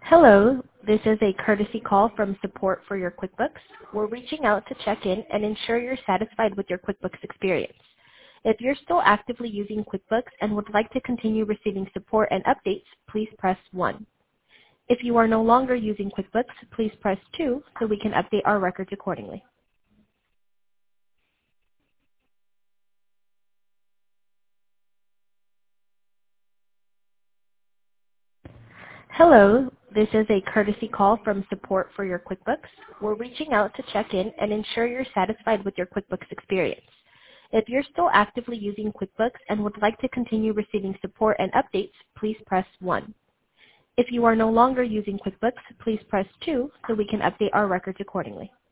Hello, this is a courtesy call from support for your QuickBooks. We're reaching out to check in and ensure you're satisfied with your QuickBooks experience. If you're still actively using QuickBooks and would like to continue receiving support and updates, please press 1. If you are no longer using QuickBooks, please press 2 so we can update our records accordingly. Hello, this is a courtesy call from support for your QuickBooks. We're reaching out to check in and ensure you're satisfied with your QuickBooks experience. If you're still actively using QuickBooks and would like to continue receiving support and updates, please press 1. If you are no longer using QuickBooks, please press 2 so we can update our records accordingly.